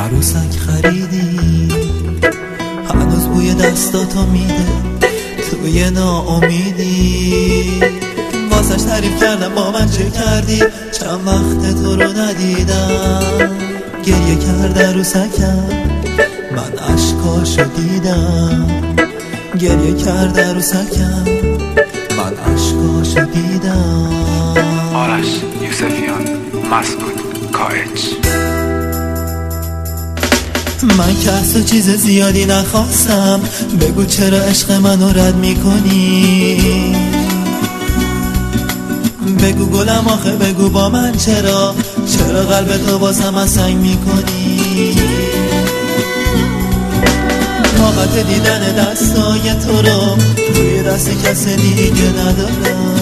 عروسک خریدی، هنوز بوی دستاتو میده توی ناامیدی. واسش تعریف کردم با من چه کردی، چند وقت تو رو ندیدم. گریه کرد عروسکم، من اشکاشو دیدم. گریه کرد عروسکم، من اشکاشو دیدم. آرش یوسفیان، مسعود کائج. من که از تو چیز زیادی نخواستم، بگو چرا عشق منو رد میکنی. بگو گلم آخه بگو با من چرا قلب تو واسم از سنگ میکنی. طاقت دیدن دستای تو رو توی دست کس دیگه ندارم.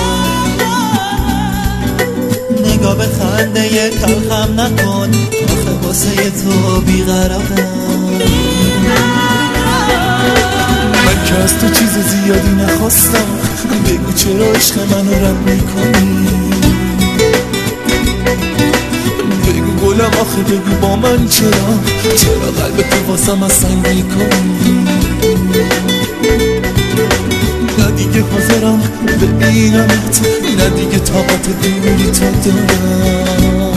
نگاه به خنده تلخم نکن، آخه واسه تو بیقرارم. من که از تو چیز زیادی نخواستم، بگو چرا عشق منو رد میکنی. بگو گلم آخه بگو با من چرا قلب تو واسم از سنگ میکنی. نه دیگه حاضرم ببینمت، نه دیگه طاقت دوری تو دارم.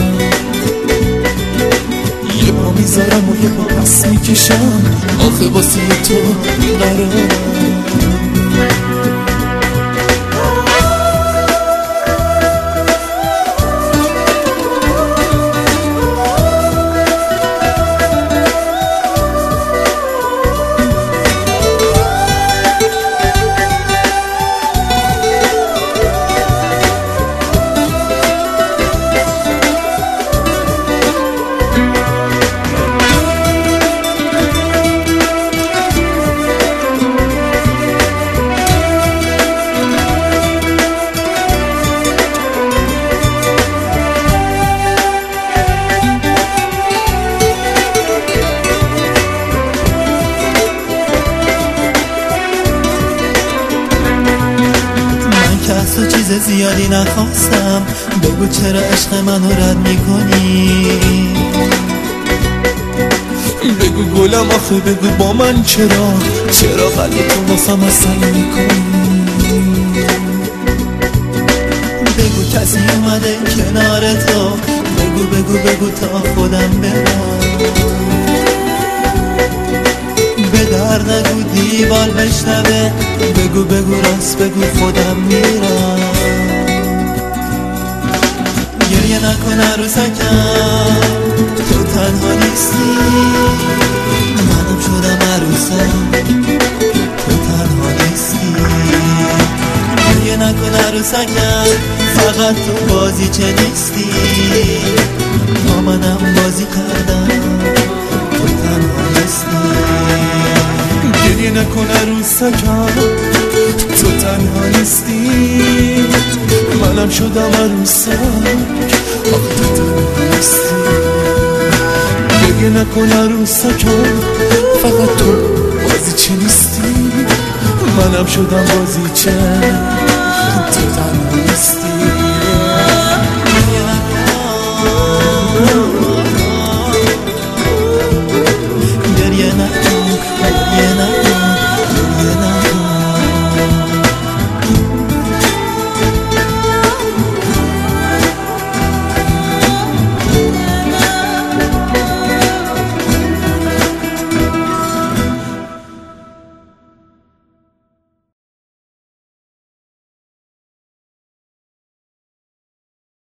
یه پا میذارم و یه پا پس میکشم، آخه واسه تو بیقرارم. تو چیز زیادی نخواستم، بگو چرا عشق منو رد میکنی. بگو گلم آخه بگو با من چرا قلب تو واسم از سنگ میکنی. بگو کسی اومده کنار تو، بگو تا خودم برم. به در نگو دیوار بشنوه، بگو راست بگو خودم میرم. گریه نکن عروسکم، تو تنها نیستی، منم شدم عروسم، تو تنها نیستی. گریه نکن عروسکم، فقط تو بازی چه نیستی، با منم بازی کردم، تو تنها نیستی. گریه نکن عروسکم، تو تنها نیستی، منم شدم عروسک، آخه تو تنها نیستی. گریه نکن عروسکم، فقط تو بازی چه نیستی، منم شدم بازی چه، تو تنها نیستی.